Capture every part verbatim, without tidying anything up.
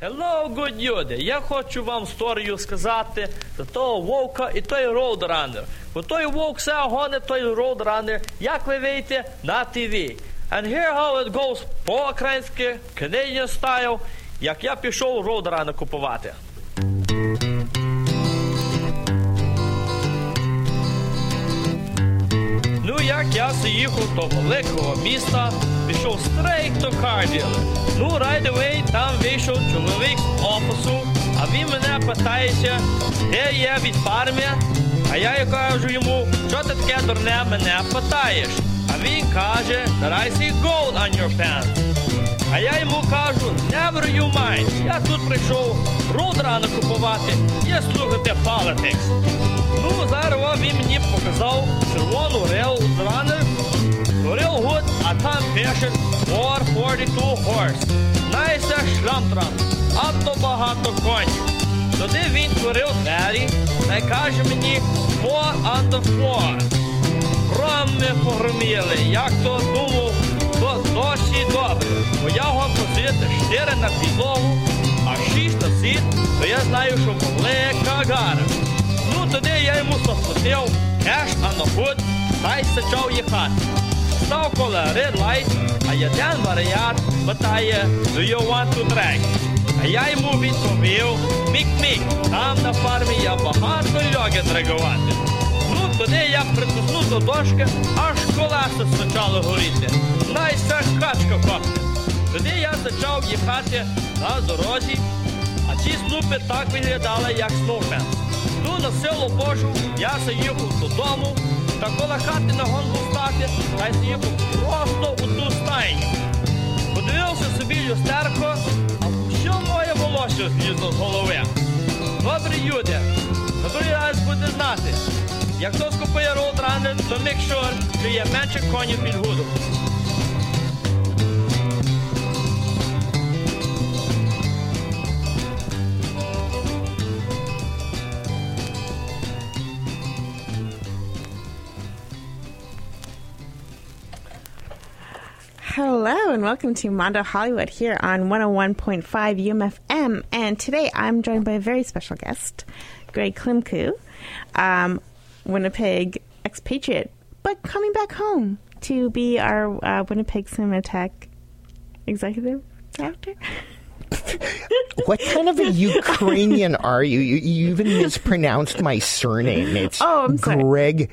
Hello, good люди. Я хочу вам історію сказати за того вовка і той роудранер. Бо той вовк все гонить, той роудранер, як ви видите, на ТВ. And here how it goes по-українськи, Canadian style, як я пішов роудранер купувати. Ну, як я заїхав до великого міста, пішов straight to car dealer. Ну, right away, там вийшов чоловік з офісу, а він мене питається, де є від фарми, а я кажу йому, що ти таке дурне мене питаєш? А він каже, that I see gold on your pants. А я йому кажу, never you mind, я тут прийшов роудранер купувати і слухати politics. Ну, зараз він мені показав червону роудранер, real good, а там пише four forty-two horse. Найся шламтран, а то багато конів. Тоді він творив двері, та й каже мені four on the floor. Громи погроміли, як то думав, то досі добре. Бо я вам посидити чотири на підлогу, а шість на сід, то я знаю, що велика гара. Ну, тоді я йому заплатив кеш а на худ, та й почав їхати. Став коло red light, а один варіант питає, do you want to drag? А я йому відповів, мік-мік, там на фармі я багато льоги драгувати. Ну, тоді я притиснув до дошки, аж колеса почали горіти. Найся качка копне. Тоді я почав їхати на дорозі, а ці снупи так виглядали, як сноумен. Ну, на силу Божу, я заїхав додому, та коло хати на гонку стати, та й заїхав просто у ту стайню. Подивився собі люстерко, а що моє волосся злізло з голови? Добрі люди, на другий раз буде знати, як хтось купує роудранер, то make sure, що є менше конів під гудом. Hello and welcome to Mondo Hollywood here on one oh one point five U M F M. And today I'm joined by a very special guest, Greg Klimku, um, Winnipeg expatriate, but coming back home to be our uh, Winnipeg Cinematheque executive director. What kind of a Ukrainian are you? You, you even mispronounced my surname. It's oh, I'm sorry. Greg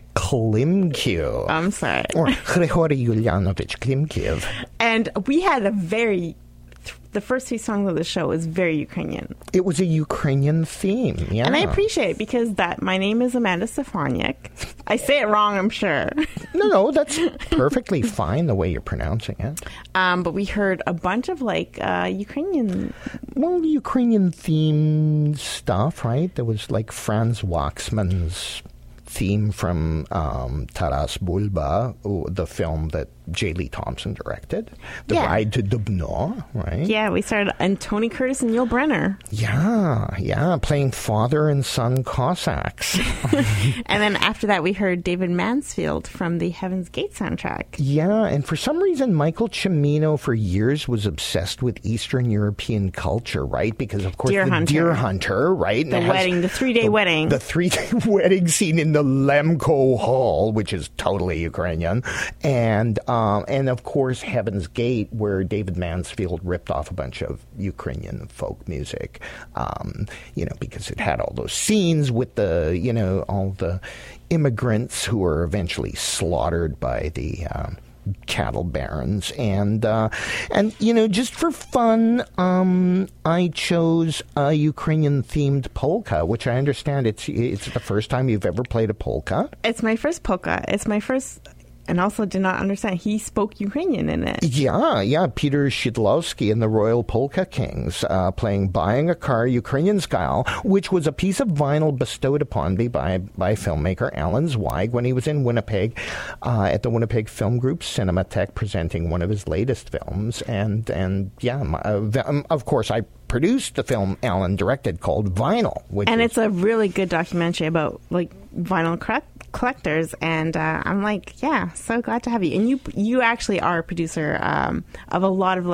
Klimku. I'm sorry. Or Grigory Ulyanovich Klimkiev. And we had a very... The first three songs of the show was very Ukrainian. It was a Ukrainian theme, yeah. And I appreciate it because that my name is Amanda Stefaniak. I say it wrong, I'm sure. No, no, that's perfectly fine the way you're pronouncing it. Um, but we heard a bunch of like uh, Ukrainian... Well, Ukrainian themed stuff, right? There was like Franz Waxman's theme from um, Taras Bulba, the film that J. Lee Thompson directed. The yeah. Ride to Dubno, right? Yeah, we started, and Tony Curtis and Yul Brynner. Yeah, yeah, playing father and son Cossacks. And then after that, we heard David Mansfield from the Heaven's Gate soundtrack. Yeah, and for some reason, Michael Cimino for years was obsessed with Eastern European culture, right? Because, of course, Deer the Hunter. Deer Hunter, right? The wedding, the three-day the, wedding. The three-day wedding scene in the Lemko Hall, which is totally Ukrainian. And... Um, and, of course, Heaven's Gate, where David Mansfield ripped off a bunch of Ukrainian folk music, um, you know, because it had all those scenes with the, you know, all the immigrants who were eventually slaughtered by the um, cattle barons. And, uh, and you know, just for fun, um, I chose a Ukrainian-themed polka, which I understand it's it's the first time you've ever played a polka. It's my first polka. It's my first... And also did not understand. He spoke Ukrainian in it. Yeah, yeah. Peter Shidlowski and the Royal Polka Kings uh, playing Buying a Car Ukrainian Style, which was a piece of vinyl bestowed upon me by, by filmmaker Alan Zweig when he was in Winnipeg uh, at the Winnipeg Film Group Cinematheque presenting one of his latest films. And, and yeah, my, uh, of course, I produced the film Alan directed called Vinyl. Which and is, it's a really good documentary about, like, vinyl correct. collectors, and uh, I'm like, yeah, so glad to have you. And you you actually are a producer um, of a lot of like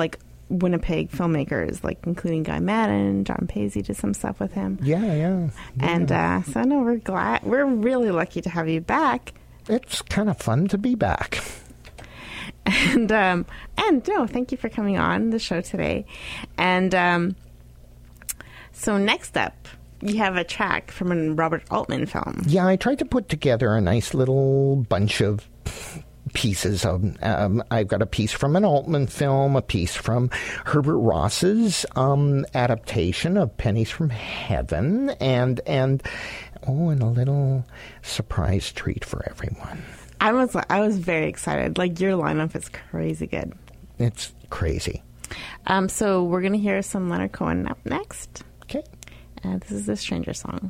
Winnipeg filmmakers, like including Guy Madden, John Paisley did some stuff with him. Yeah, yeah. yeah. And uh, so no, we're glad, we're really lucky to have you back. It's kind of fun to be back. And um, and no, thank you for coming on the show today. And um, so next up, you have a track from a Robert Altman film. Yeah, I tried to put together a nice little bunch of pieces. Of, um, I've got a piece from an Altman film, a piece from Herbert Ross's um, adaptation of Pennies from Heaven, and and oh, and a little surprise treat for everyone. I was I was very excited. Like, your lineup is crazy good. It's crazy. Um, so we're gonna hear some Leonard Cohen up next. Okay. Uh, this is the Stranger Song.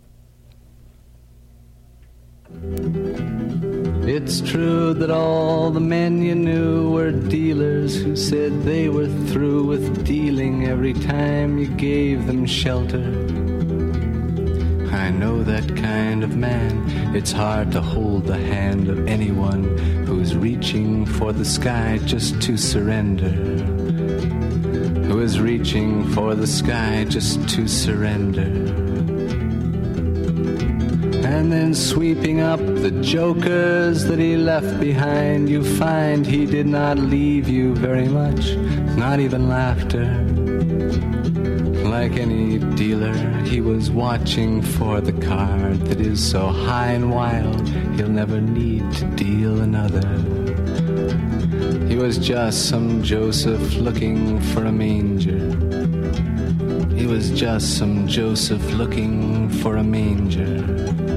It's true that all the men you knew were dealers who said they were through with dealing every time you gave them shelter. I know that kind of man. It's hard to hold the hand of anyone who's reaching for the sky just to surrender. Who is reaching for the sky just to surrender. And then sweeping up the jokers that he left behind, you find he did not leave you very much, not even laughter. Like any dealer, he was watching for the card that is so high and wild, he'll never need to deal another. He was just some Joseph looking for a manger. He was just some Joseph looking for a manger.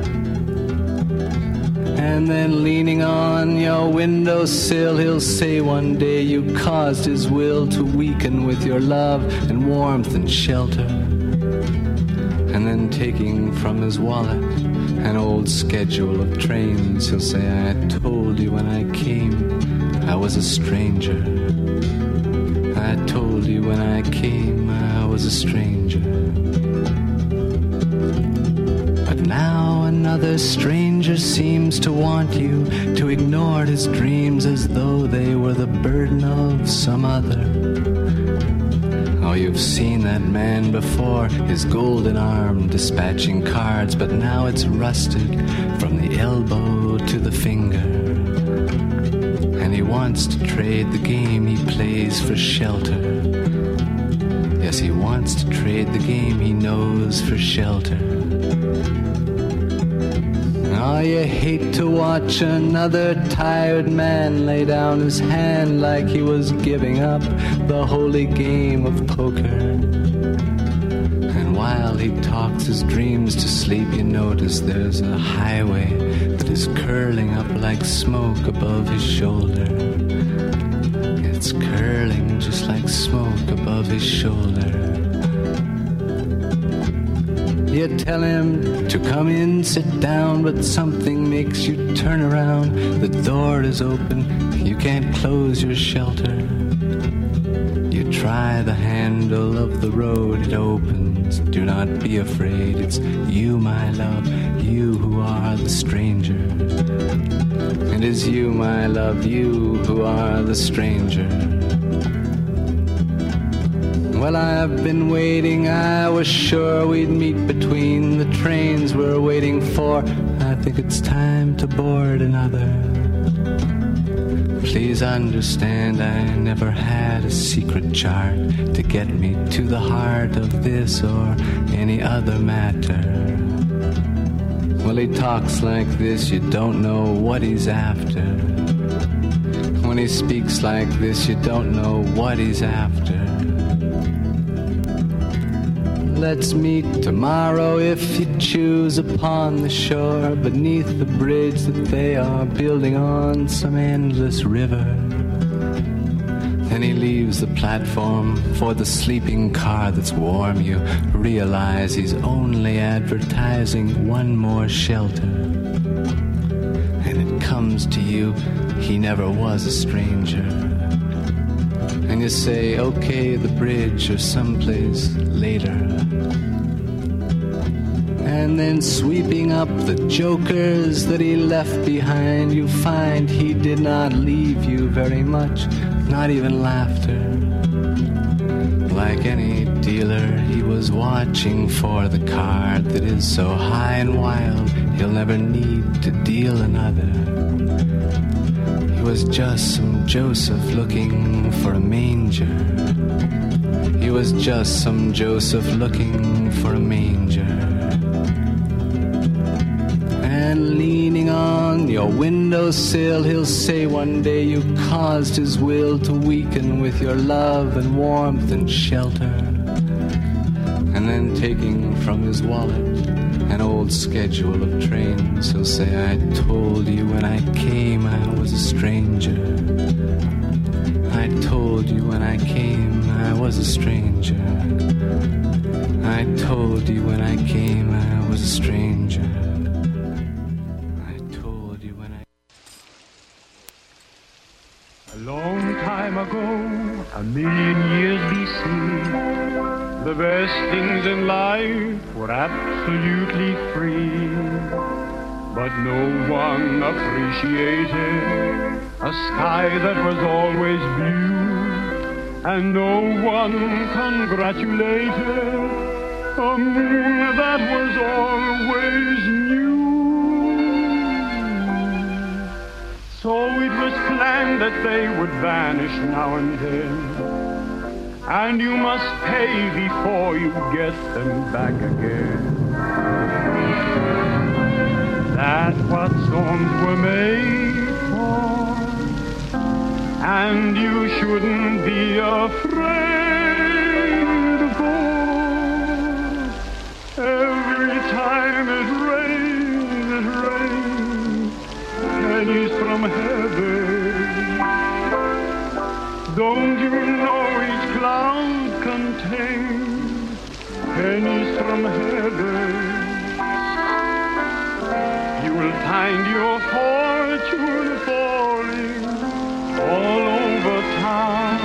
And then leaning on your windowsill, he'll say one day you caused his will to weaken with your love and warmth and shelter. And then taking from his wallet an old schedule of trains, he'll say, I told you when I came I was a stranger. I told you when I came I was a stranger. But now another stranger seems to want you to ignore his dreams as though they were the burden of some other. Oh, you've seen that man before, his golden arm dispatching cards, but now it's rusted from the elbow to the finger. And he wants to trade the game he plays for shelter. Yes, he wants to trade the game he knows for shelter. Oh, you hate to watch another tired man lay down his hand like he was giving up the holy game of poker. And while he talks his dreams to sleep, you notice there's a highway that is curling up like smoke above his shoulder. It's curling just like smoke above his shoulder. You tell him to come in, sit down, but something makes you turn around. The door is open, you can't close your shelter. You try the handle of the road, it opens. Do not be afraid, it's you, my love, you who are the stranger. It is you, my love, you who are the stranger. Well, I've been waiting, I was sure we'd meet between the trains we're waiting for. I think it's time to board another. Please understand, I never had a secret chart to get me to the heart of this or any other matter. Well, he talks like this, you don't know what he's after. When he speaks like this, you don't know what he's after. Let's meet tomorrow if you choose upon the shore, beneath the bridge that they are building on some endless river. Then he leaves the platform for the sleeping car that's warm. You realize he's only advertising one more shelter. And it comes to you, he never was a stranger. And you say, okay, the bridge or someplace later. And then sweeping up the jokers that he left behind, you find he did not leave you very much, not even laughter. like any dealer, he was watching for the card that is so high and wild, he'll never need to deal another. He was just some Joseph looking for a manger. He was just some Joseph looking for a manger. And leaning on your windowsill, he'll say one day you caused his will to weaken with your love and warmth and shelter. And then taking from his wallet an old schedule of trains, he'll say, I told you when I came I was a stranger. I told you when I came I was a stranger. I told you when I came I was a stranger. A long time ago, a million years B C, the best things in life were absolutely free. But no one appreciated a sky that was always blue, and no one congratulated a moon that was always new. So it was planned that they would vanish now and then, and you must pay before you get them back again. That's what songs were made for, and you shouldn't be afraid for. Every time it rains, it rains pennies from heaven. Don't you know each cloud contains pennies from heaven? You will find your fortune falling all over town.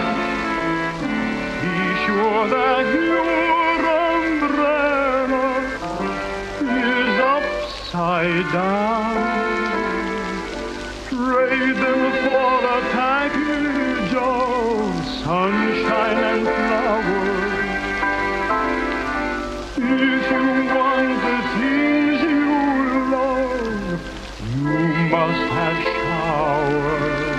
Be sure that your umbrella is upside down. Trade them for a package of sunshine and flowers. If you want the things you love, you must have showers.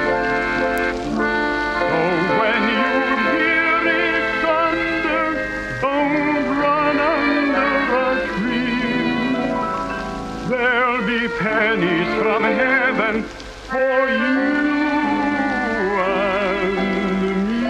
So when you hear it thunder, don't run under a tree. There'll be pennies from heaven for you and me.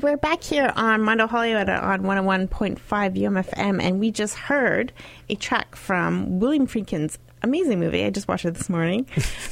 And we're back here on Mondo Hollywood on one oh one point five U M F M, and we just heard a track from William Friedkin's amazing movie. I just watched it this morning.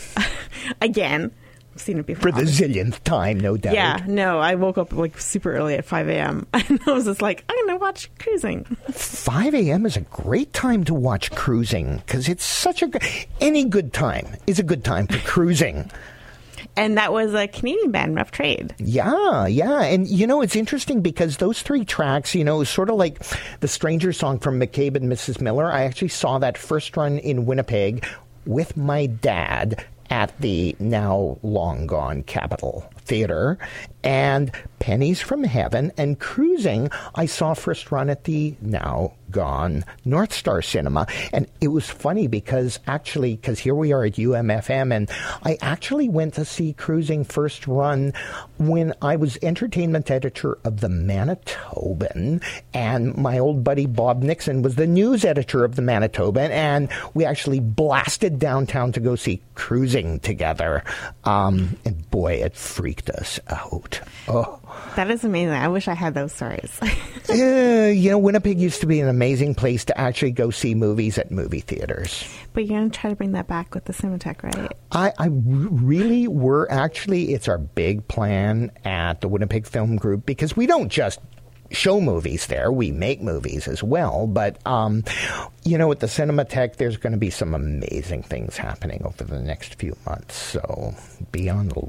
Again. I've seen it before. For the zillionth time, no doubt. Yeah, no, I woke up like super early at five a.m. and I was just like, I'm going to watch Cruising. five a.m. is a great time to watch Cruising because it's such a good... Any good time is a good time for Cruising. And that was a Canadian band, Rough Trade. Yeah, yeah. And, you know, it's interesting because those three tracks, you know, it was sort of like the Stranger song from McCabe and Missus Miller. I actually saw that first run in Winnipeg with my dad at the now long gone Capitol Theatre, and Pennies from Heaven and Cruising I saw first run at the now gone North Star Cinema. And it was funny because actually, because here we are at U M F M, and I actually went to see Cruising first run when I was entertainment editor of the Manitoban, and my old buddy Bob Nixon was the news editor of the Manitoban, and we actually blasted downtown to go see Cruising together. Um, and boy, it freaked us out. Oh. That is amazing. I wish I had those stories. uh, you know, Winnipeg used to be an amazing place to actually go see movies at movie theaters. But you're going to try to bring that back with the Cinematech, right? I, I really were actually, it's our big plan at the Winnipeg Film Group, because we don't just show movies there. We make movies as well. But, um, you know, at the Cinematech, there's going to be some amazing things happening over the next few months. So be on the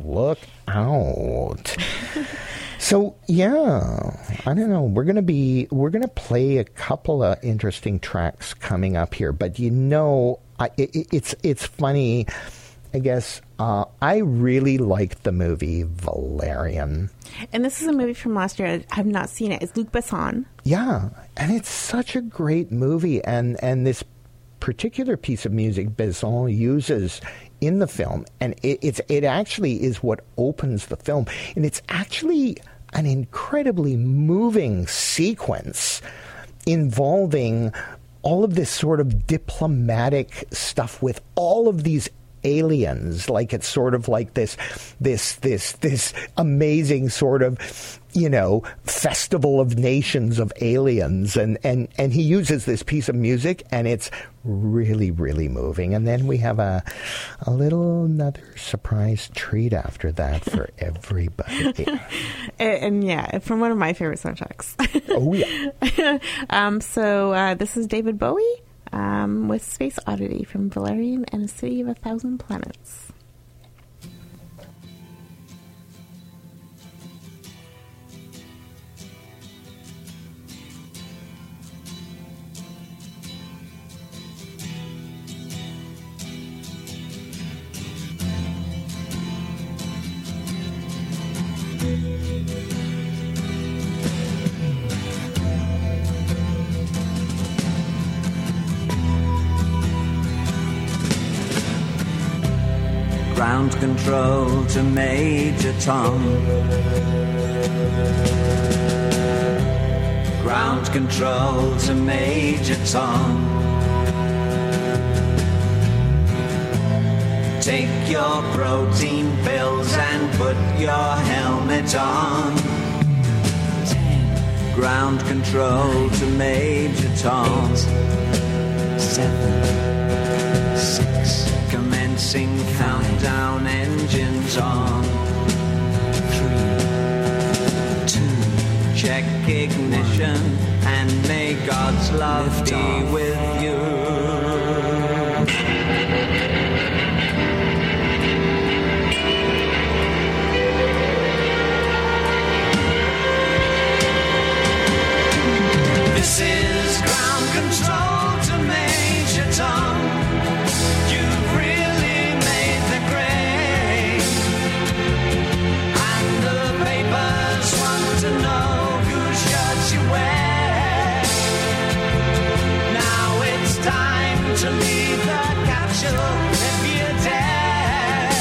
lookout. So, yeah, I don't know. We're going to be, we're going to play a couple of interesting tracks coming up here. But, you know, I, it, it's, it's funny. I guess uh, I really liked the movie Valerian. And this is a movie from last year. I have not seen it. It's Luc Besson. Yeah, and it's such a great movie. And, and this particular piece of music Besson uses in the film, and it, it's, it actually is what opens the film. And it's actually an incredibly moving sequence involving all of this sort of diplomatic stuff with all of these aliens. Like, it's sort of like this this this this amazing sort of, you know, festival of nations of aliens, and and and he uses this piece of music, and it's really really moving. And then we have a a little another surprise treat after that for everybody. and, and yeah, from one of my favorite soundtracks. Oh yeah. um so uh, this is David Bowie Um, with Space Oddity from Valerian and a City of a Thousand Planets. Ground control to Major Tom. Ground control to Major Tom. Take your protein pills and put your helmet on. Ten. Ground control to Major Tom. Eight, seven, six. Commencing countdown, engines on. Three, two, check ignition, and may God's love Lift be off. With you. This is ground control to Major Tom. To leave the capsule if you dare.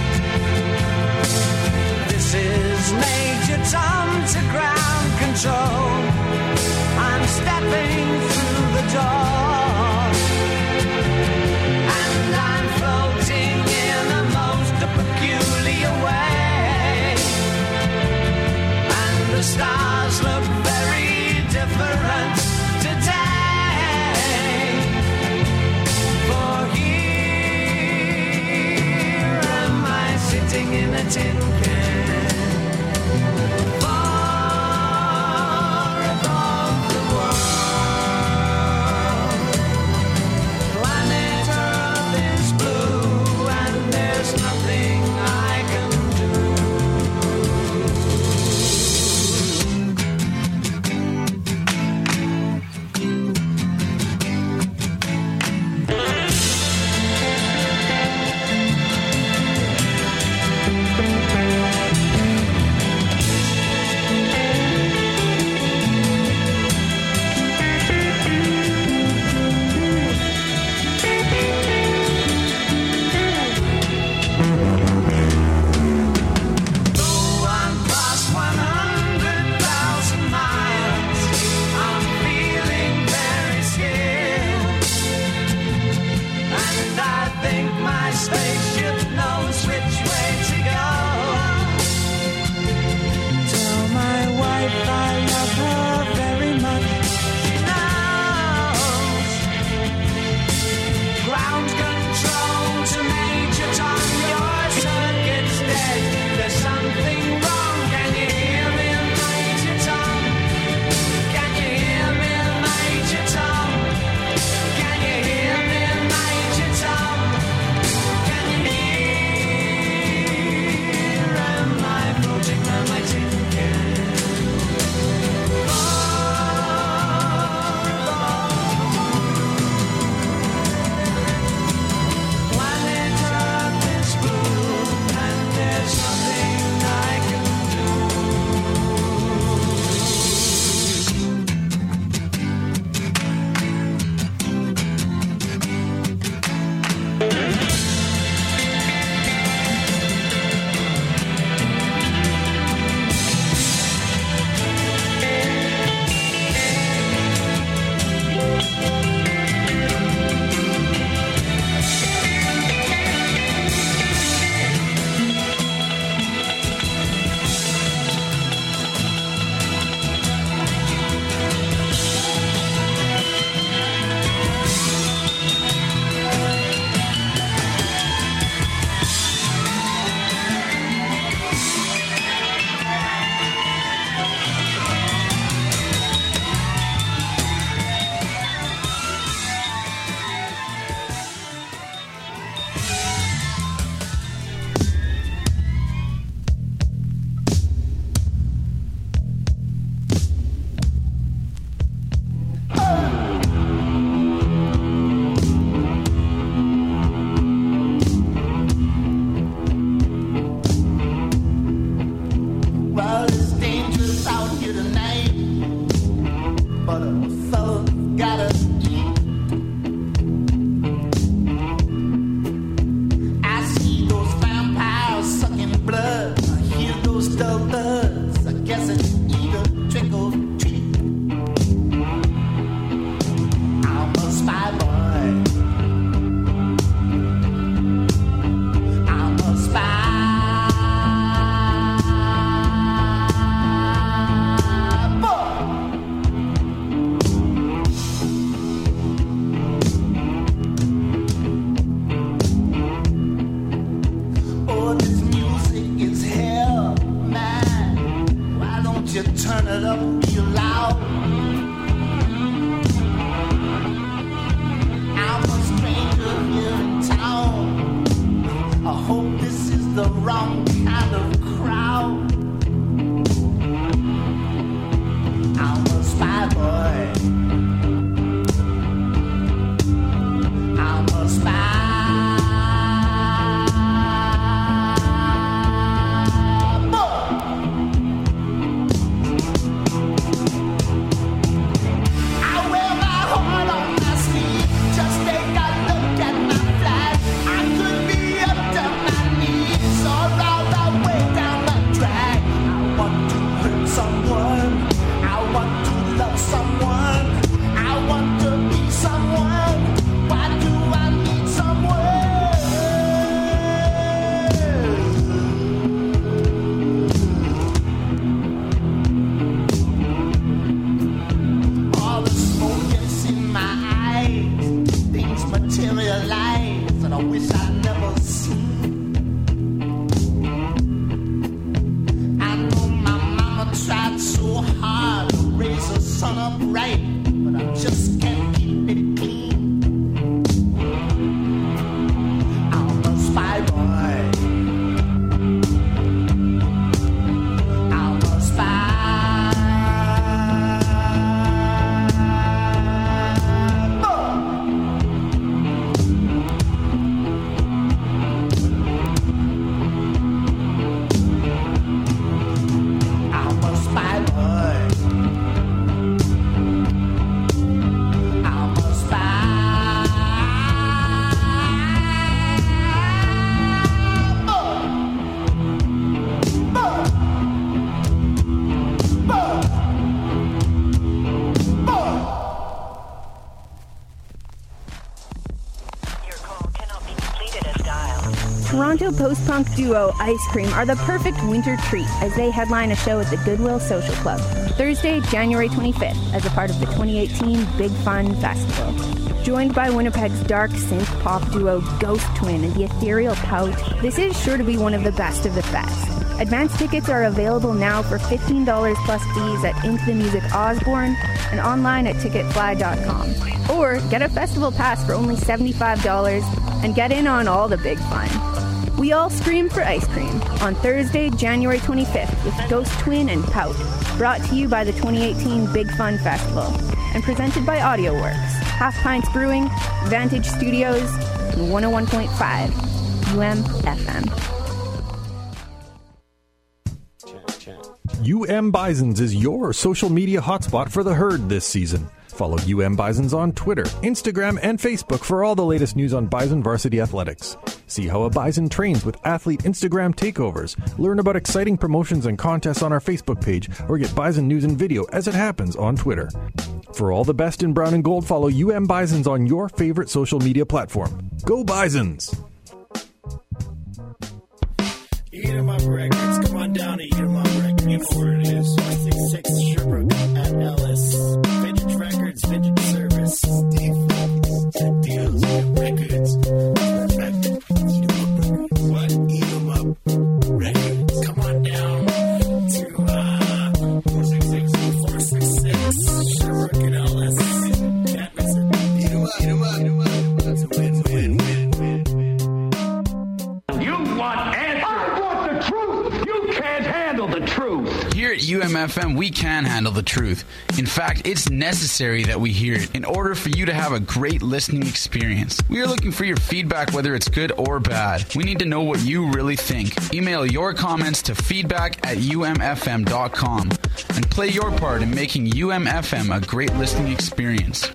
This is Major Tom to ground control. I'm stepping through the door, and I'm floating in a most peculiar way, and the stars but a fella gotta eat. I see those vampires sucking blood. I hear those dull thuds. I guess it's either trick or treat. I'm a spy boy. I'm a spy. Turn it up real loud. I'm a stranger here in town. I hope this is the wrong kind of crowd. I'm a spy boy. I'm a spy. Toronto post-punk duo Ice Cream are the perfect winter treat as they headline a show at the Goodwill Social Club Thursday, January twenty-fifth, as a part of the twenty eighteen Big Fun Festival. Joined by Winnipeg's dark synth pop duo Ghost Twin and the ethereal Pout, this is sure to be one of the best of the fest. Advance tickets are available now for fifteen dollars plus fees at Into the Music Osborne and online at ticket fly dot com. Or get a festival pass for only seventy-five dollars and get in on all the big fun. We all scream for Ice Cream on Thursday, January twenty-fifth with Ghost Twin and Pout, brought to you by the twenty eighteen Big Fun Festival and presented by AudioWorks, Half Pints Brewing, Vantage Studios, and one oh one point five U M F M. U M Bisons is your social media hotspot for the herd this season. Follow U M Bisons on Twitter, Instagram, and Facebook for all the latest news on Bison varsity athletics. See how a Bison trains with athlete Instagram takeovers, learn about exciting promotions and contests on our Facebook page, or get Bison news and video as it happens on Twitter. For all the best in brown and gold, follow U M Bisons on your favorite social media platform. Go Bisons! Eat 'em up records, come on down to Eat 'em up records. You know where it is. one sixty-six Sherbrooke at Ellis. Vintage Records, Vintage Service. Steve Deals, Records. Perfect. Eat 'em up records. What? Eat 'em up records. Come on down to uh, four six six, four six six Sherbrooke at Ellis. Can't miss it. Eat 'em up, eat 'em up, eat 'em up. That's a win, win, win, win. You want answers? I want the truth. You can't handle the truth. Here at U M F M, we can handle the truth. In fact, it's necessary that we hear it in order for you to have a great listening experience. We are looking for your feedback, whether it's good or bad. We need to know what you really think. Email your comments to feedback at u m f m dot com and play your part in making U M F M a great listening experience.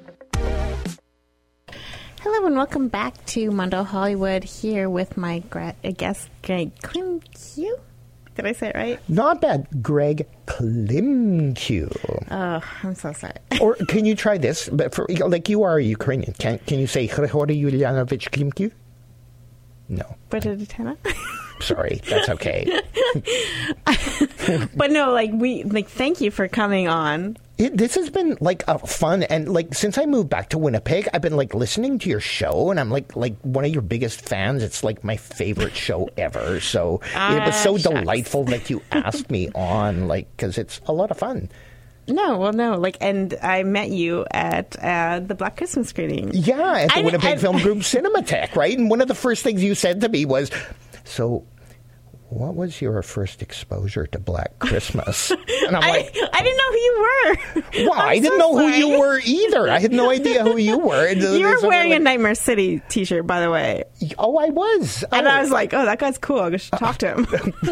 Hello and welcome back to Mondo Hollywood, here with my gra- guest, Greg Klimke. Did I say it right? Not bad. Greg Klimke. Oh, I'm so sorry. Or can you try this? But for like you are a Ukrainian. Can can you say Hrihory Yulianovich Klimke? No. But Tana? Sorry, that's okay. But no, like we like thank you for coming on. It, this has been like a fun, and like since I moved back to Winnipeg, I've been like listening to your show, and I'm like like one of your biggest fans. It's like my favorite show ever. So uh, it was so shucks. delightful that you asked me on, like because it's a lot of fun. No, well, no, like, and I met you at uh, the Black Christmas screening. Yeah, at the I, Winnipeg I, Film Group Cinematheque, right? And one of the first things you said to me was, so what was your first exposure to Black Christmas? And I'm like, I, I didn't know who you were. Well, I didn't so know sorry. who you were either. I had no idea who you were. You were wearing like, a Nightmare City t-shirt, by the way. Oh, I was. And oh. I was like, oh, that guy's cool. I should talk to him.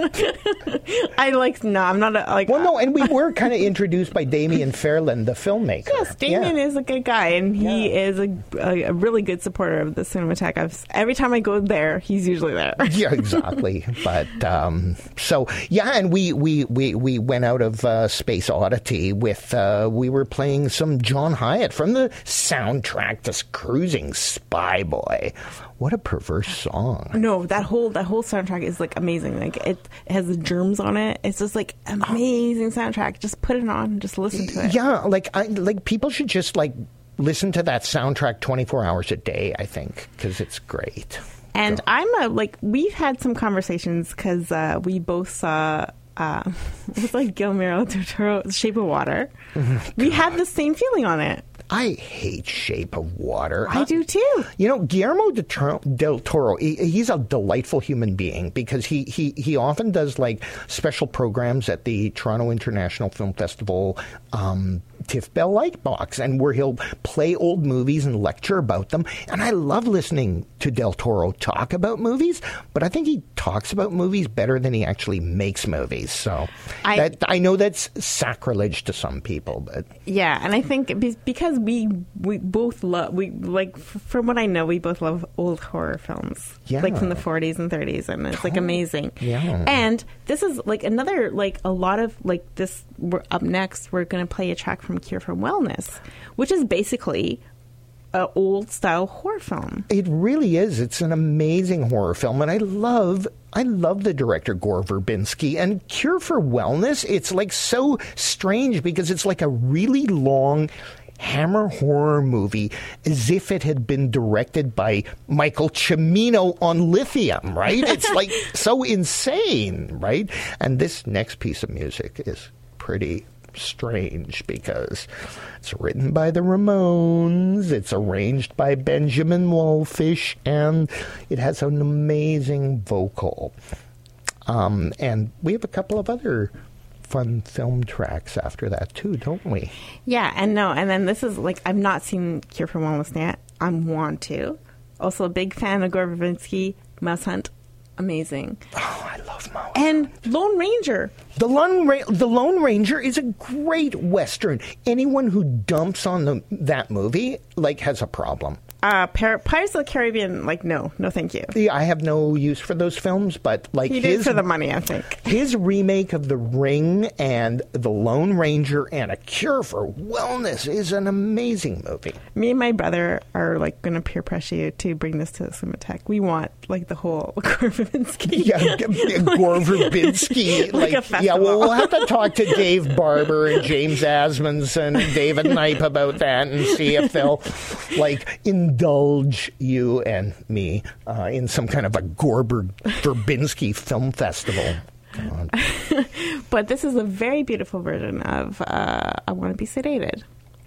I like, no, I'm not a, like. Well, no, and we were kind of introduced by Damien Fairland, the filmmaker. Yes, Damien yeah. is a good guy, and he yeah. is a, a, a really good supporter of the Cinematheque. I've, every time I go there, he's usually there. Yeah, exactly. But, um, so, yeah, and we, we, we, we went out of uh, Space Oddity with, uh, we were playing some John Hyatt from the soundtrack to Cruising Spy Boy. What a perverse song. No, that whole that whole soundtrack is like amazing. Like it, it has the germs on it. It's just like amazing soundtrack. Just put it on and just listen to it. Yeah, like I like people should just like listen to that soundtrack twenty-four hours a day, I think, because it's great. And so. I'm a, like we've had some conversations because uh, we both saw uh, it was like Guillermo del Toro, Shape of Water. Oh, we had the same feeling on it. I hate Shape of Water. I do too. You know, Guillermo del Toro, he, he's a delightful human being because he, he, he often does like special programs at the Toronto International Film Festival um, TIFF Bell Lightbox, and where he'll play old movies and lecture about them. And I love listening to Del Toro talk about movies, but I think he talks about movies better than he actually makes movies. So I, that, I know that's sacrilege to some people, but yeah, and I think because we we both love we like from what I know, we both love old horror films, yeah. like from the forties and thirties, and it's like amazing. Yeah. And this is like another like a lot of like this. We're up next. We're going to play a track from Cure for Wellness, which is basically an old style horror film. It really is. It's an amazing horror film, and I love I love the director Gore Verbinski. And Cure for Wellness, it's like so strange because it's like a really long Hammer horror movie, as if it had been directed by Michael Cimino on lithium, right? It's like so insane, right? And this next piece of music is pretty strange because it's written by the Ramones, it's arranged by Benjamin Wallfish, and it has an amazing vocal. Um, and we have a couple of other fun film tracks after that too, don't we? Yeah, and no, and then this is like, I've not seen Cure for Wellness yet. I want to. Also a big fan of Gore Verbinski. Mouse Hunt, amazing. Oh, I love Mouse And Hunt. Lone Ranger. The Lone, Ra- the Lone Ranger is a great Western. Anyone who dumps on the, that movie, like, has a problem. Uh, Pir- Pirates of the Caribbean, like, no, no, thank you. Yeah, I have no use for those films, but like he his did for the money, I think. His remake of The Ring and The Lone Ranger and A Cure for Wellness is an amazing movie. Me and my brother are like going to peer pressure you to bring this to the Cinematheque. We want like the whole Gore Verbinski. Yeah, Gore Verbinski. like, like a festival. Yeah, well, we'll have to talk to Dave Barber and James Asmundson and David Knipe about that and see if they'll like indulge you and me uh, in some kind of a Gore Verbinski film festival. But this is a very beautiful version of uh, I Want to Be Sedated.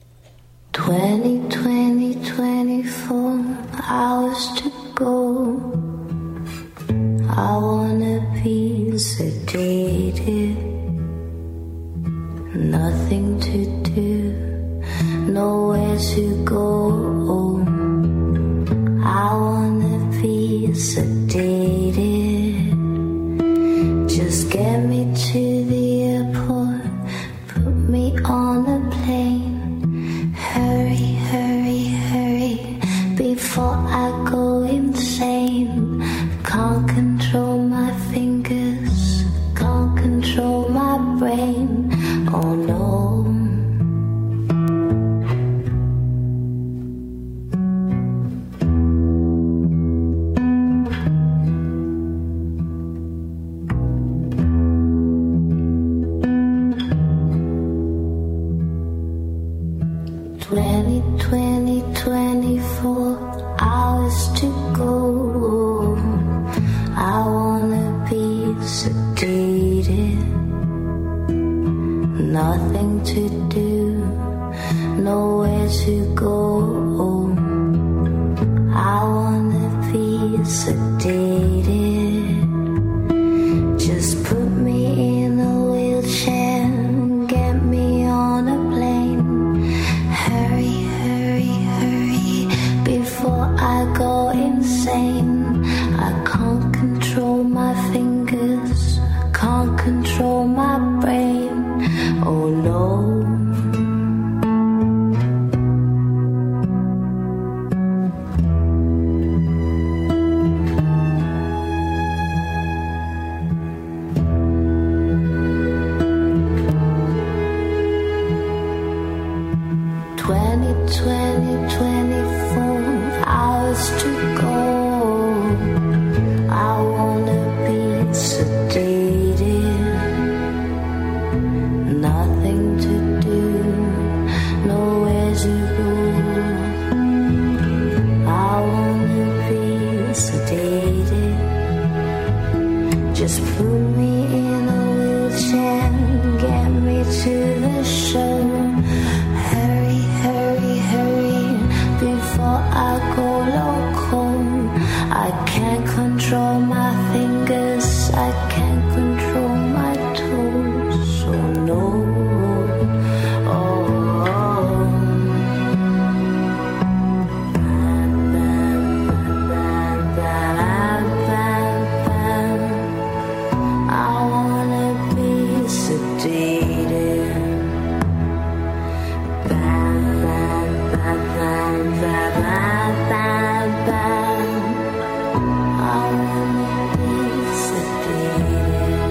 Twenty, twenty, twenty-four hours to go. I wanna be sedated. nothing to do, nowhere to go. I wanna be sedated. Just get me to the airport, put me on a plane. Hurry, hurry, hurry, before I go insane. Can't control my fingers, can't control my brain. Oh no. twenty, twenty, twenty-four hours to go. I wanna be sedated, nothing to do, nowhere to go. I wanna be sedated. Just put me in a wheelchair, get me on a plane. Hurry, hurry, hurry, before I go insane. I can't control my fingers, can't control my brain. Oh no. twenty, twenty, twenty-four hours to go. I wanna be sedated, nothing to do, nowhere to go. I wanna be sedated. Just put me in a wheelchair, get me to the show. Hurry, hurry, hurry, before I go loco. I can't control my fingers, I can't control my toes. Oh no. Oh, oh. Bam, bam, bam, bam, bam, bam. I wanna be sedated. Bam, bam, bam, bam, bam, bam, bam. I wanna be sedated.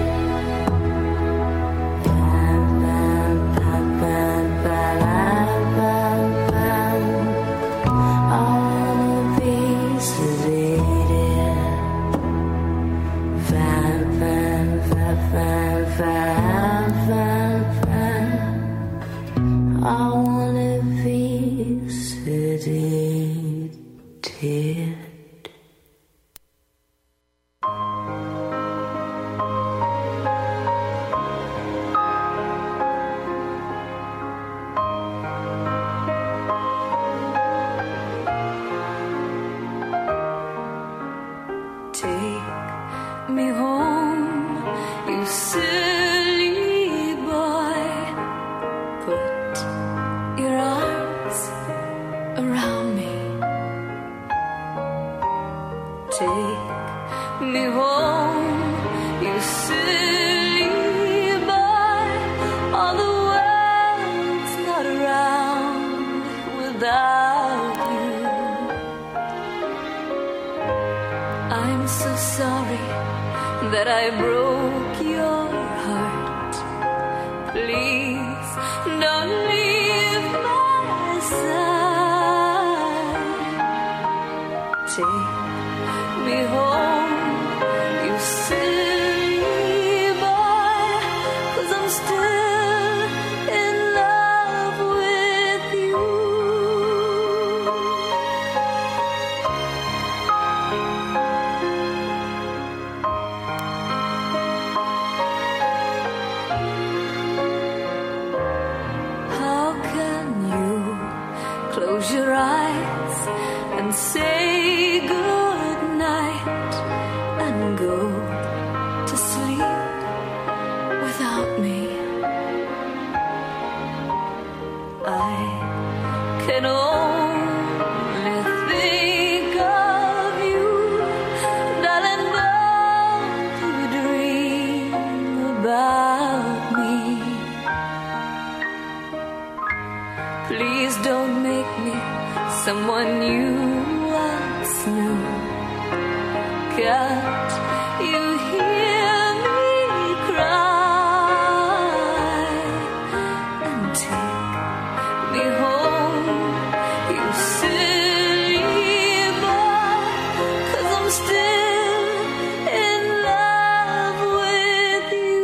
Bam, bam, bam, bam, bam, bam, bam. I wanna be sedated. Bam, bam, bam, bam, bam, bam, bam. I wanna be sedated. Take me home, you silly boy. Put your arms around me. Take me home, you silly boy. All the world's not around without you. I'm so sorry that I broke your heart. Please don't leave my side. Take me home, you silly boy, 'cause I'm still in love with you. How can you close your eyes and say good night and go to sleep without me? I can only think of you, darling. Don't you dream about me. Please don't make me someone you once knew. Can't you hear me cry? And take me home, you silly boy, 'cause I'm still in love with you.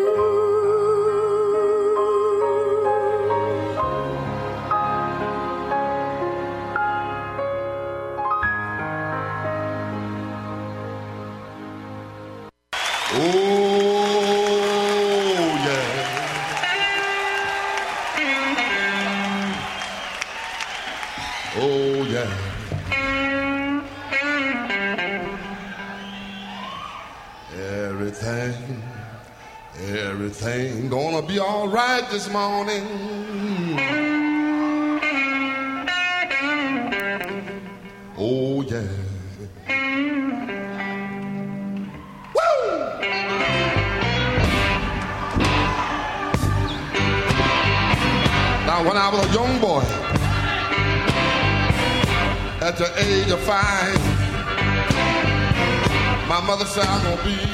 Oh, yeah. Oh, yeah. Everything, everything gonna be all right this morning. Oh, yeah. Now, when I was a young boy, at the age of five, my mother said I'm gonna be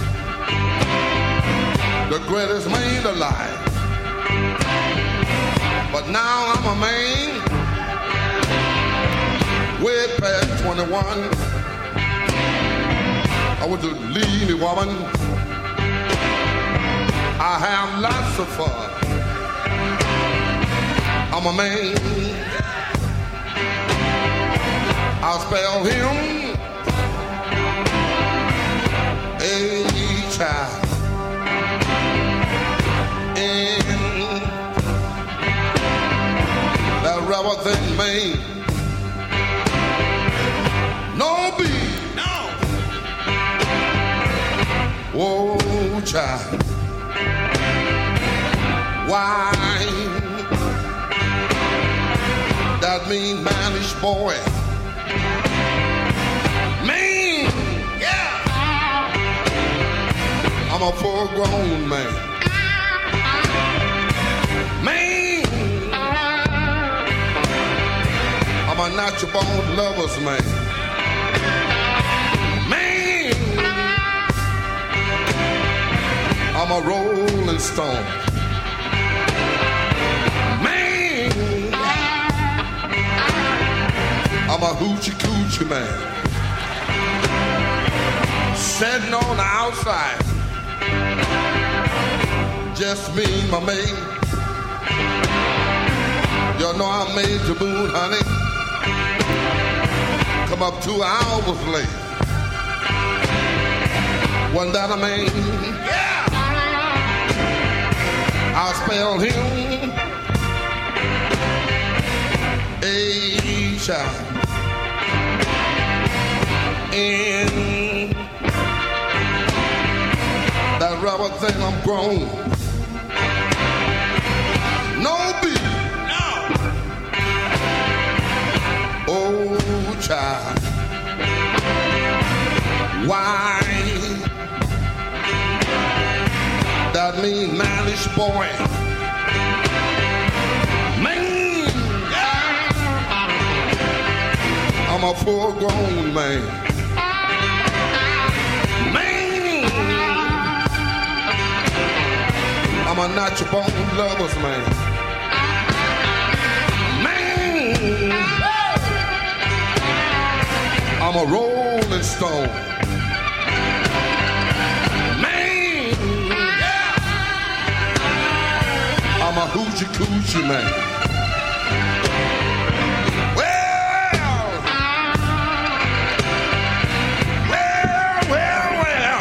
the greatest man alive. But now I'm a man, way past twenty-one. I was a leading woman. I have lots of fun. I'm a man. I'll spell him a child. In that rubber thing made. No B. No. Oh, child. Why? That mean manish boy. Man, yeah. I'm a full grown man. Man, I'm a natural born lover's man. Man, I'm a rolling stone. I'm a hoochie coochie man, sitting on the outside, just me and my maid. You know I made the moon, honey, come up two hours late. Wasn't that a man? Yeah! I spelled him a child. In that rubber thing, I'm grown. No beat. No. Oh, child. Why? That mean manish boy. Man. Yeah. I'm a full grown man. I'm a natural born lover's man. Man, I'm a rolling stone. Man, I'm a hoochie coochie man. Well, well, well, well.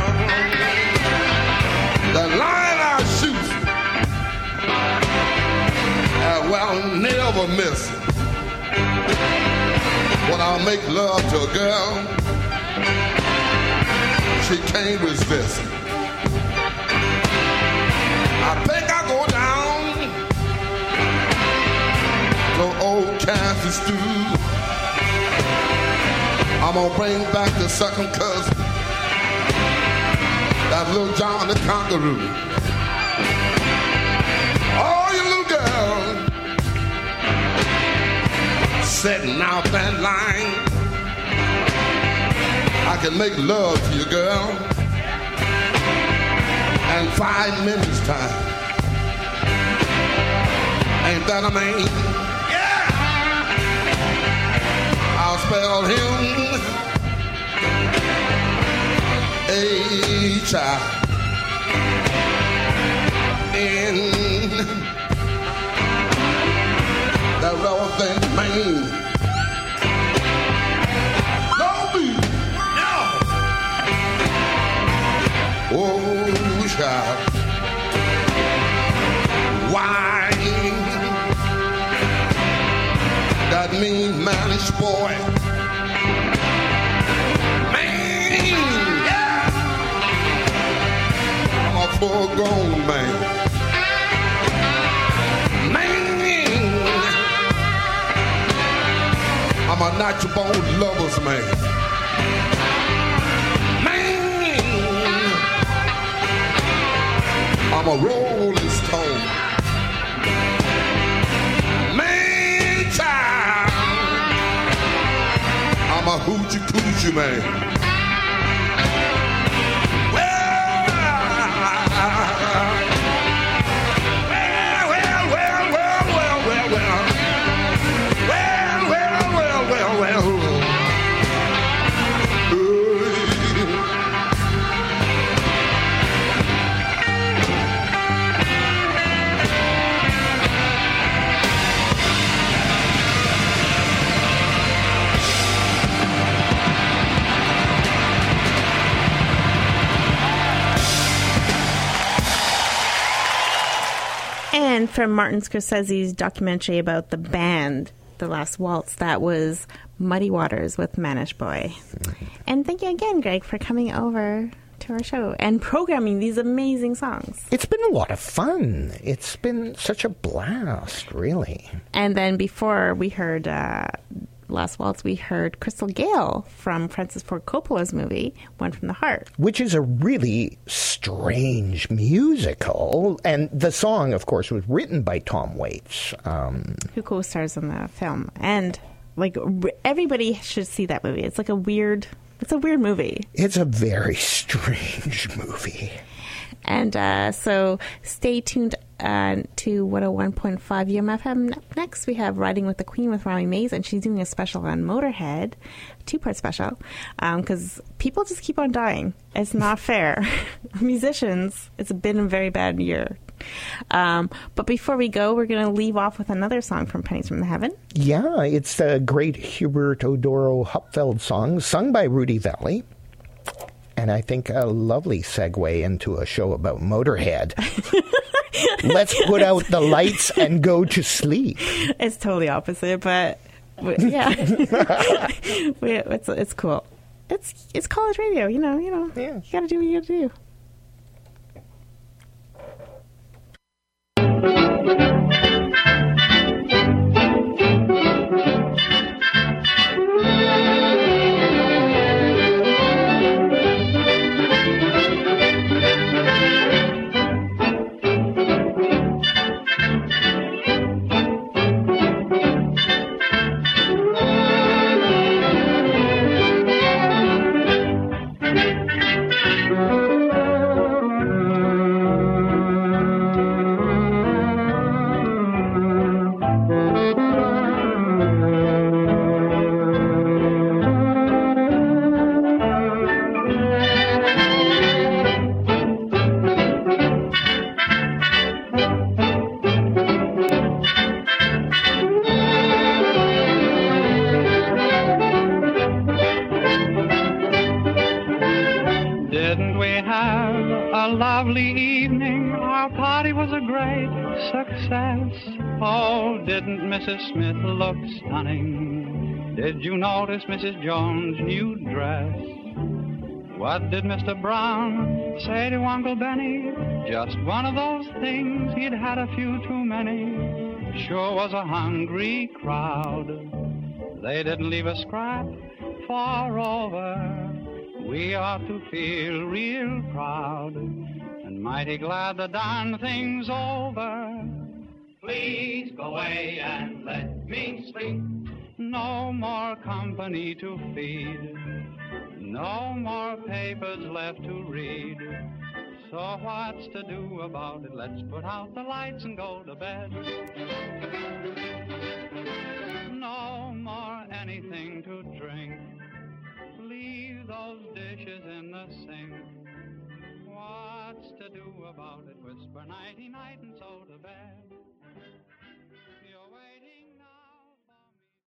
The line I shoot, well, never miss. When I make love to a girl, she can't resist. I think I go down So old Cassie stew. I'm gonna bring back the second cousin, that little John the Conqueror. Oh, you little girl, setting out that line. I can make love to you, girl, in five minutes time. Ain't that a man? Yeah! I'll spell him H I N. That relevant man. No B. No. Oh, child. Why? That mean manish boy. Man, yeah. I'm a full grown man. Man, I'm a natural born lover's man. Man, I'm a rolling stone. I'm a hoochie coochie man. Well, well, well, well, well, well, well, well, well, well, well, well, well. And from Martin Scorsese's documentary about the band, The Last Waltz, that was Muddy Waters with Manish Boy. And thank you again, Greg, for coming over to our show and programming these amazing songs. It's been a lot of fun. It's been such a blast, really. And then before we heard uh, Last Waltz, we heard Crystal Gayle from Francis Ford Coppola's movie, One from the Heart. Which is a really strange musical. And the song, of course, was written by Tom Waits. Um, who co-stars in the film. And, like, everybody should see that movie. It's like a weird... It's a weird movie. It's a very strange movie. And uh, so stay tuned uh, to one oh one point five U M F M. Next, we have Riding with the Queen with Riley Mays, and she's doing a special on Motorhead, two-part special, because um, people just keep on dying. It's not fair. Musicians, it's been a very bad year. Um, but before we go, we're going to leave off with another song from Pennies from the Heaven. Yeah, it's the great Hubert Odoro Hupfeld song, sung by Rudy Valley. And I think a lovely segue into a show about Motorhead. Let's put out the lights and go to sleep. It's totally opposite, but yeah, it's it's cool. It's it's college radio, you know. You know, yeah. You got to do what you got to do. Missus Smith looked stunning. Did you notice Missus Jones' new dress? What did Mister Brown say to Uncle Benny? Just one of those things, he'd had a few too many. sure was a hungry crowd. They didn't leave a scrap for over. We ought to feel real proud and mighty glad the darn thing's over. Please go away and let me sleep. No more company to feed. No more papers left to read. So what's to do about it? Let's put out the lights and go to bed. No more anything to drink. Leave those dishes in the sink. What's to do about it? Whisper nighty-night and so to bed. You're waiting.